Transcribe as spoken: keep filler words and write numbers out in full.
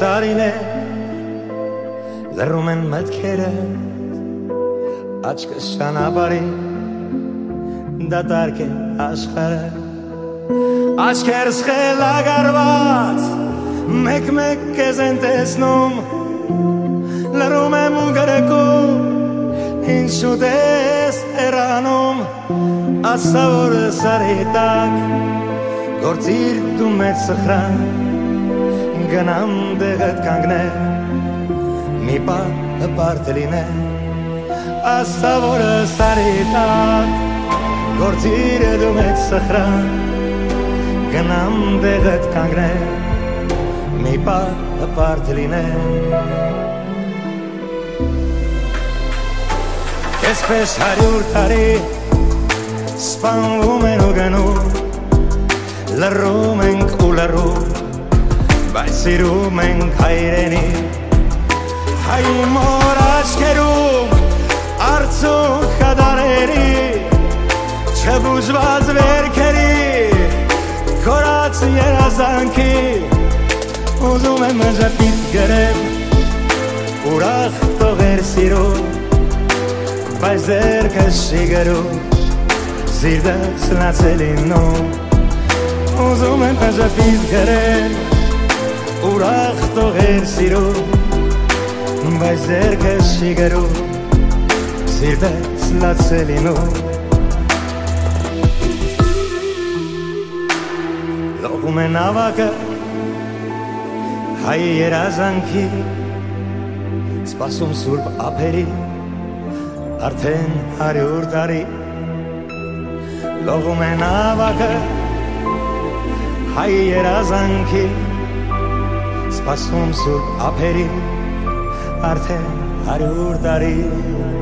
տարիներ լռում են մտքերը աչքս ճանապարհի դատարկ է աշխարհը աչքերս խելագարված մեկ-մեկ քեզ են տեսնում լռում եմ ու գրկում ինչու դες հեռանում ասա որ սարի տակ գործիր դու մեծ սխրան գնամ դեղդ կանգնել մի պա հպարտ լինել ասա որ սարի տակ գործիր դու մեծ սխրան գնամ դեղդ կանգնել մի պա հպարտ լինել Այսպես հարյուր տարի սպանվում են ու գնում լռում ենք ու լռում բայց սիրում ենք հայրենի հայ մոր աչքերում արցունք հադարերի չբուժված վերքերի կորած երազանքի ուզում եմ ժպիտ գրել ուրախ տողեր սիրում բայց ձերքս չի գրում սիրտս լացել իննում ուզում եմ ժպիտ գրել ուրախ տողեր սիրում բայց ձերքս չի գրում սիրտս լացել իննում լողում են ավակը հայ երազանքի սպասում սուրբ ափերի արդեն հարյուր տարի լողում են ավակը հայ երազանքի սպասում սուրբ ափերի արդեն հարյուր տարի